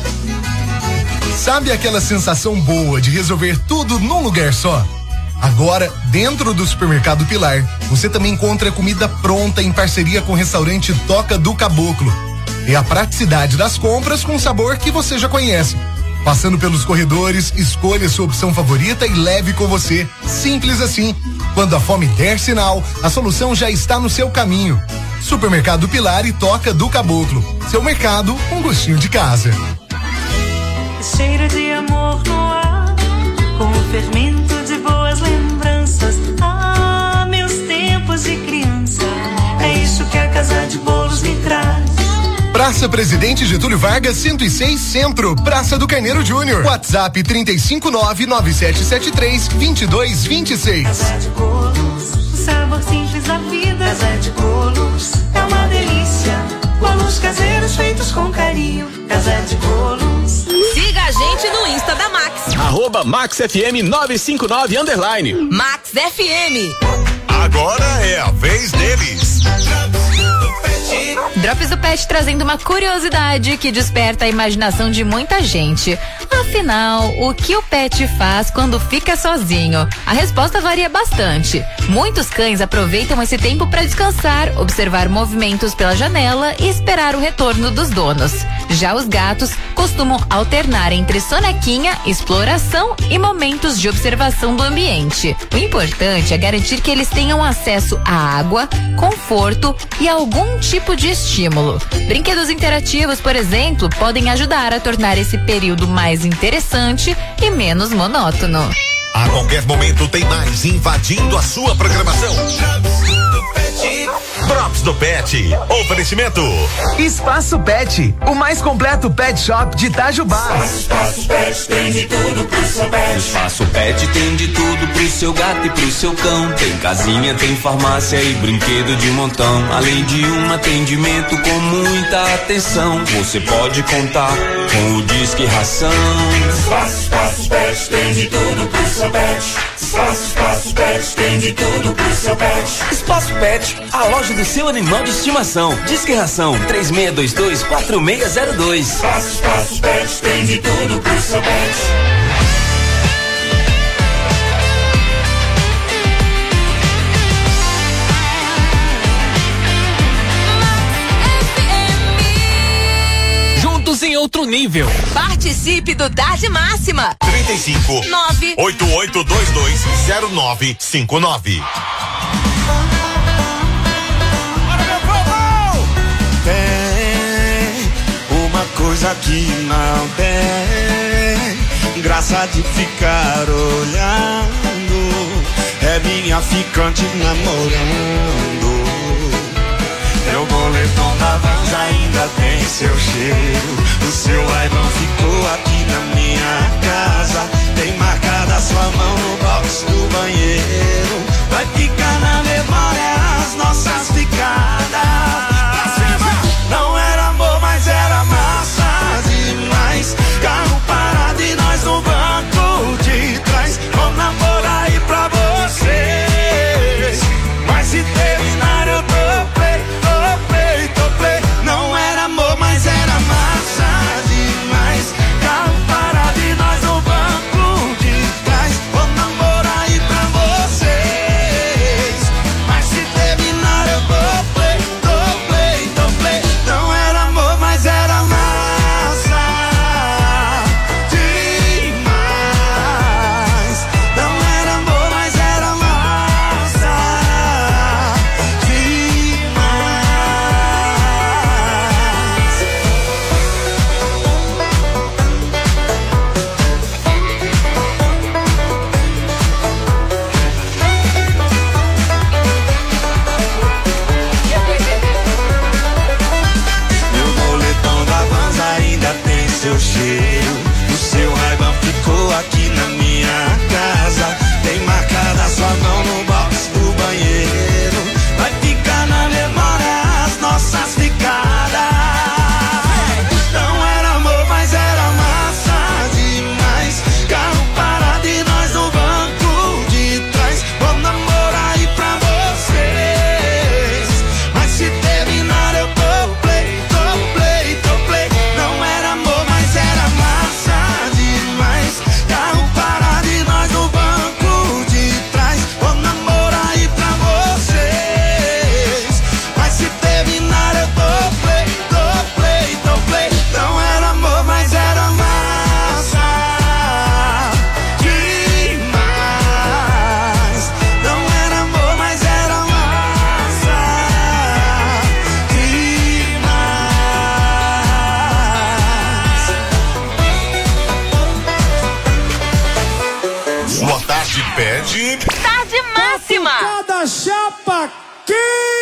Sabe aquela sensação boa de resolver tudo num lugar só? Agora, dentro do Supermercado Pilar, você também encontra comida pronta em parceria com o restaurante Toca do Caboclo. É a praticidade das compras com sabor que você já conhece. Passando pelos corredores, escolha sua opção favorita e leve com você. Simples assim. Quando a fome der sinal, a solução já está no seu caminho. Supermercado Pilar e Toca do Caboclo. Seu mercado, um gostinho de casa. Cheiro de amor no ar, com o fermento de boas lembranças. Ah, meus tempos de criança, é isso que a Casa de Bolos me traz. Praça Presidente Getúlio Vargas, cento e seis Centro, Praça do Carneiro Júnior. WhatsApp trinta e cinco, nove nove sete sete três, dois dois dois seis. Casa de Bolos, o sabor simples da vida. Casa de Bolos, é uma delícia. Bolos caseiros feitos com carinho. Casa de Bolos. Siga a gente no Insta da Max. Arroba Max F M nove cinco nove underline. Max F M. Agora é a vez deles. Drops do Pet trazendo uma curiosidade que desperta a imaginação de muita gente. Afinal, o que o pet faz quando fica sozinho? A resposta varia bastante. Muitos cães aproveitam esse tempo para descansar, observar movimentos pela janela e esperar o retorno dos donos. Já os gatos costumam alternar entre sonequinha, exploração e momentos de observação do ambiente. O importante é garantir que eles tenham acesso à água, conforto e algum tipo de estímulo. Brinquedos interativos, por exemplo, podem ajudar a tornar esse período mais interessante e menos monótono. A qualquer momento tem mais invadindo a sua programação. Drops do Pet. Oferecimento. Espaço Pet, o mais completo pet shop de Itajubá. Espaço Pet tem de tudo pro seu pet. Espaço Pet tem de tudo pro seu gato e pro seu cão. Tem casinha, tem farmácia e brinquedo de montão. Além de um atendimento com muita atenção. Você pode contar com o Disque Ração. Espaço, Espaço Pet tem de tudo pro seu pet. Espaço, Espaço Pet tem de tudo pro seu pet. Espaço Pet, a loja do seu animal de estimação. Disque Ração três seis dois dois, quatro seis zero dois. Espaço, Espaço Pet tem de tudo pro seu pet. Em outro nível. Participe do Tarde Máxima. trinta e cinco, nove oito oito dois dois, zero nove cinco nove. Tem uma coisa que não tem graça de ficar olhando, é minha ficante namorando. Meu boletom da Vans ainda tem seu cheiro. O seu iPhone ficou aqui na minha casa. Tem marcada sua mão no box do banheiro. Vai ficar na memória as nossas ficadas. Pra cima! Não era amor, mas era massa demais. Carro parado e nós no banco de trás. Vou namorar aí pra vocês. Mas se terminar eu tô não era amor, mas era massa demais. Carro parado e nós no pede. Tarde Máxima. Cada chapa aqui.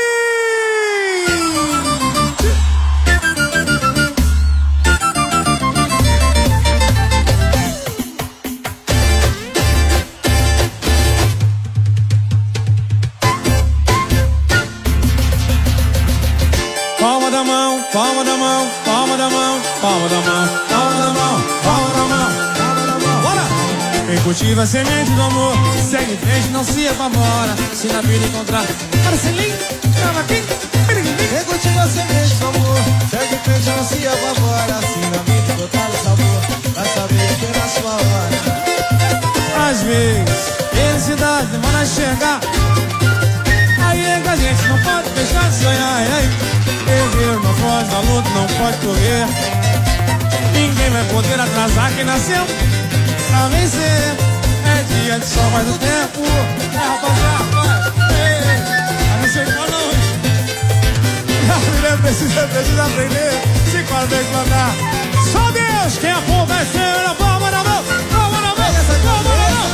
Palma da mão, palma da mão, palma da mão, palma da mão, palma da mão, palma da mão, palma da mão. Bora! Quem cultiva a semente do amor, segue em frente, não se apavora. Se na vida encontrar Marcelinho, grava aqui. Quem cultiva a semente do amor, segue em frente, não se apavora. Se na vida encontrar o sabor, vai saber que é na sua hora. Às vezes, felicidade demora a chegar. Aí é que a gente não pode deixar de sonhar, e aí? Guerreiro não foge da luta, não pode correr. Ninguém vai poder atrasar quem nasceu pra vencer. É dia de sol, mas o tempo é, rapaziada, vai. Não sei qual não. A mulher precisa, precisa aprender. Se quase tem que mandar. Só Deus, quem a porra vai ser na palma da mão, palma da mão, palma da mão.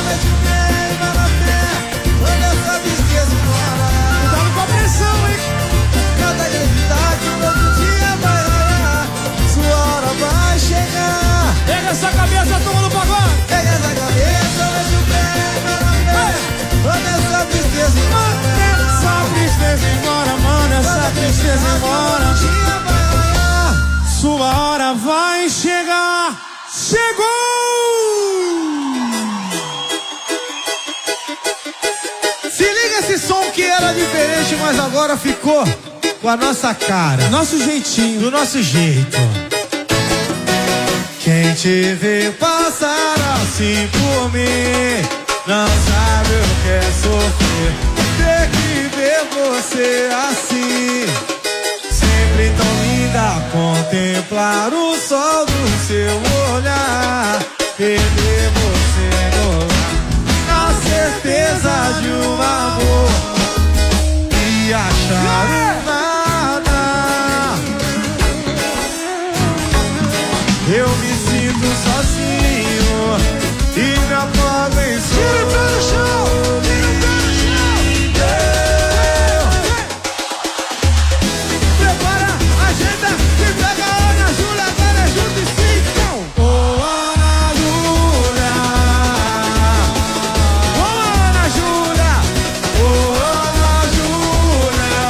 Olha essa tristeza embora. Cuidado com a pressão, hein? Cada identidade, um novo dia vai raiar. Sua hora vai chegar. Pega essa cabeça, turma do pagode. Pega essa cabeça, mexe o pé, manda essa tristeza embora. Manda essa tristeza embora, manda essa tristeza embora. Um dia vai raiar. Sua hora vai chegar. Chegou! Se liga esse som que era diferente, mas agora ficou com a nossa cara, nosso jeitinho, do nosso jeito. Quem te vê passar assim por mim não sabe o que é sofrer. Ter que ver você assim, sempre tão linda. Contemplar o sol do seu olhar, perder você no ar, na certeza de um amor e achar um nada. Eu me sinto sozinho e me afogo em sol. Tira o pé do chão, tira o pé do chão. Prepara a agenda que pega a Ana Júlia, agora é junto e sim. Ô Ana Júlia, ô Ana Júlia, ô Ana Júlia.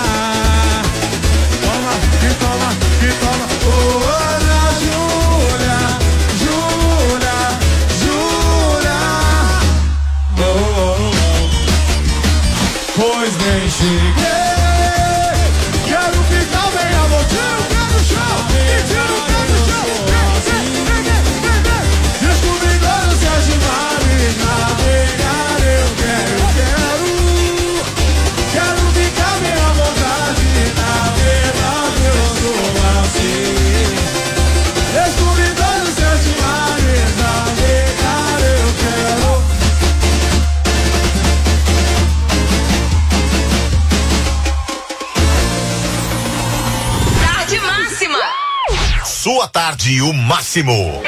Toma, que toma, que toma. Ô Ana Júlia, Júlia, Júlia. Oh, oh, oh. Pois bem, cheguei. Quero ficar bem à vontade. Tira o pé do chão, e tira o pé do chão. Vem, vem, vem, vem, vem. Descobrindo os céus de mares, navegar eu quero, quero. Quero ficar bem à vontade, na verdade eu sou assim. Descobrindo os céus de mares, navegar eu quero. Tarde Máxima. Sua tarde, o máximo.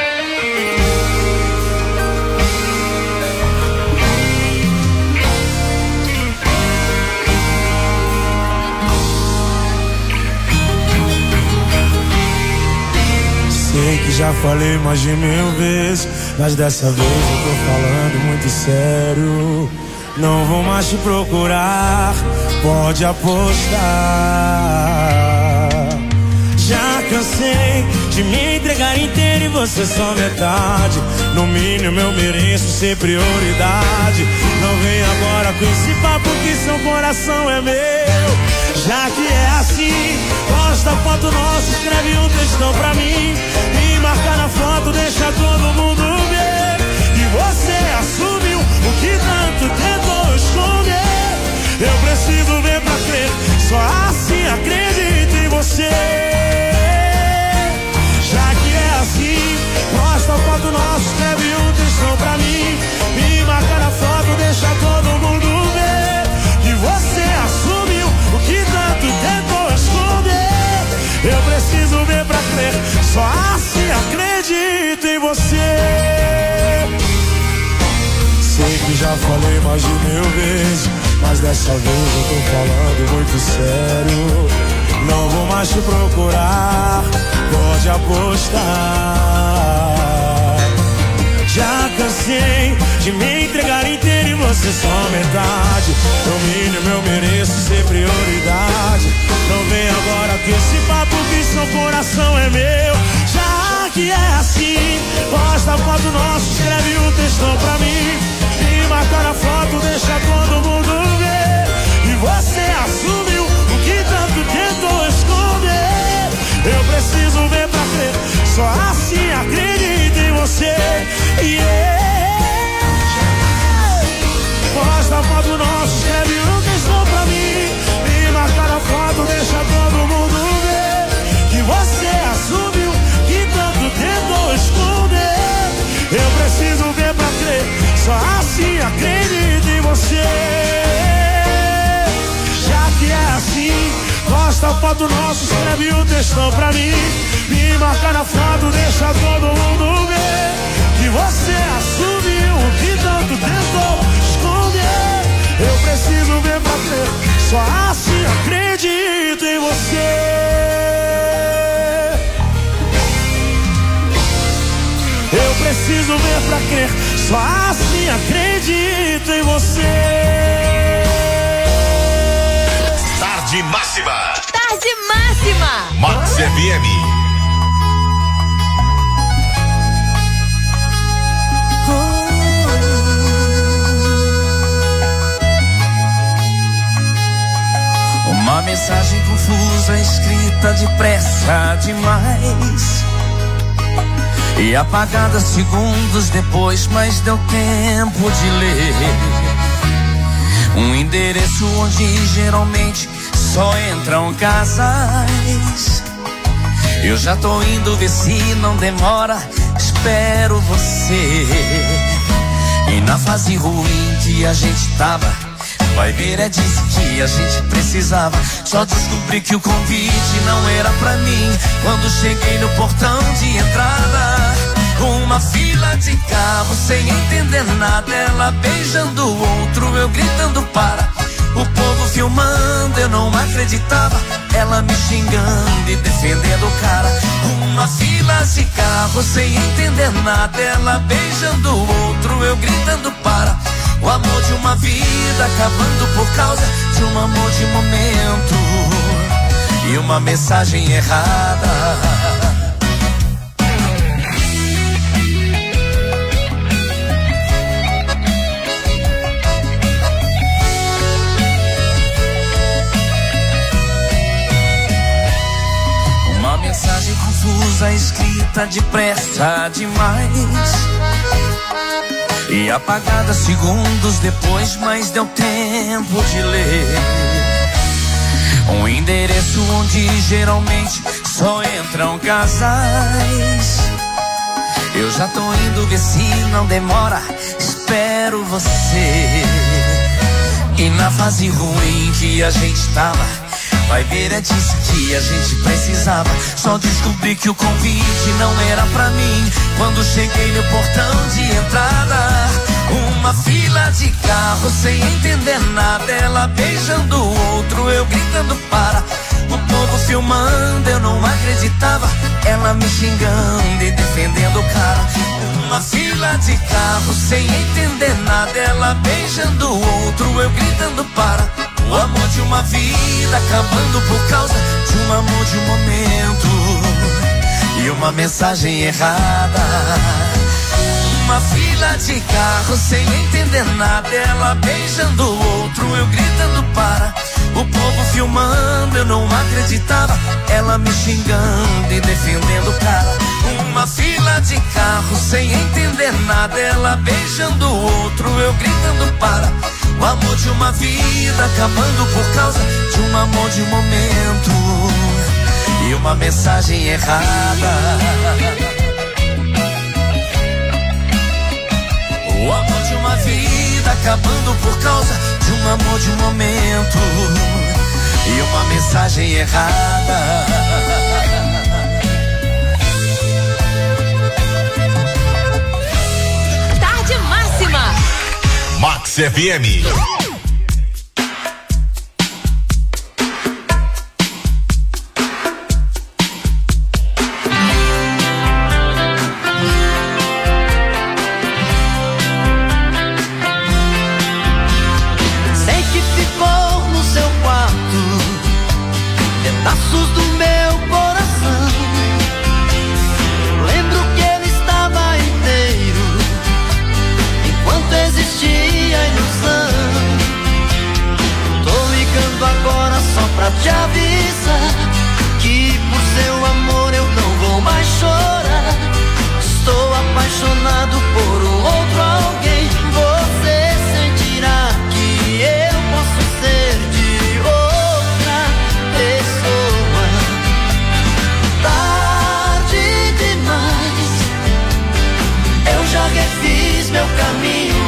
Sei que já falei mais de mil vezes, mas dessa vez eu tô falando muito sério. Não vou mais te procurar, pode apostar. Já cansei de me entregar inteiro e você só metade. No mínimo eu mereço ser prioridade. Não vem agora com esse papo que seu coração é meu. Já que é assim, posta foto nossa, escreve um textão pra mim. Me marca na foto, deixa todo mundo ver que você assumiu o que tanto tentou esconder. Eu preciso ver pra crer, só assim acredito em você. Já que é assim, posta foto nossa, escreve um textão pra mim. Me marca na foto, deixa todo mundo ver que você assumiu o que tanto tentou esconder. Eu preciso ver pra crer, só assim acredito em você. Sei que já falei mais de mil vezes, mas dessa vez eu tô falando muito sério. Não vou mais te procurar, pode apostar. Já cansei de me entregar inteiro e você só metade. No mínimo eu mereço ser prioridade. Não vem agora com esse papo que seu coração é meu. Já que é assim, posta a foto nossa, escreve o textão pra mim. E marca na foto, deixa todo mundo ver. E você assumiu o que tanto tentou esconder. Eu preciso ver pra crer, só assim acredito em você. Yeah. Posta a foto nossa, escreve o textão pra mim. E marca na foto, deixa todo mundo ver. Que você assumiu que tanto tentou esconder. Eu preciso ver pra crer, só assim acredito em você. Já que é assim, posta a foto nossa, escreve o textão pra mim. Me marca na foto, deixa todo mundo ver. Que você assumiu o que tanto tentou esconder. Eu preciso ver pra crer, só assim acredito em você. Eu preciso ver pra crer, só assim acredito em você. Tarde Máxima. Tarde Máxima. Max F M. Uma mensagem confusa escrita depressa demais e apagada segundos depois, mas deu tempo de ler. Um endereço onde geralmente só entram casais. Eu já tô indo ver se não demora, espero você. E na fase ruim que a gente tava, vai ver, é disso que a gente precisava. Só descobri que o convite não era pra mim quando cheguei no portão de entrada. Uma fila de carro sem entender nada, ela beijando o outro, eu gritando para. O povo filmando, eu não acreditava. Ela me xingando e defendendo o cara. Uma fila de carro sem entender nada, ela beijando o outro, eu gritando para. O amor de uma vida acabando por causa de um amor de momento e uma mensagem errada. Uma mensagem confusa escrita depressa demais e apagada segundos depois, mas deu tempo de ler. Um endereço onde geralmente só entram casais. Eu já tô indo ver se não demora, espero você. E na fase ruim que a gente tava, vai ver, é disso que a gente precisava. Só descobri que o convite não era pra mim quando cheguei no portão de entrada. Uma fila de carro sem entender nada, ela beijando o outro, eu gritando para. O povo filmando, eu não acreditava. Ela me xingando e defendendo o cara. Uma fila de carro sem entender nada, ela beijando o outro, eu gritando para. O amor de uma vida acabando por causa de um amor de um momento e uma mensagem errada. Uma fila de carro sem entender nada, ela beijando o outro, eu gritando para. O povo filmando, eu não acreditava. Ela me xingando e defendendo o cara. Uma fila de carro sem entender nada, ela beijando o outro, eu gritando para. O amor de uma vida acabando por causa de um amor de momento e uma mensagem errada. O amor de uma vida acabando por causa de um amor de um momento e uma mensagem errada. Tarde Máxima. Max Max F M. Te avisa que por seu amor eu não vou mais chorar. Estou apaixonado por um outro alguém. Você sentirá que eu posso ser de outra pessoa. Tarde demais, eu já refiz meu caminho.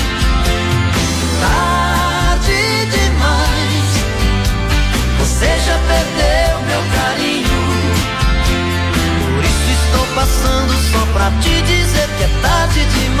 Tarde demais, você já perdeu meu carinho. Por isso estou passando só pra te dizer que é tarde demais.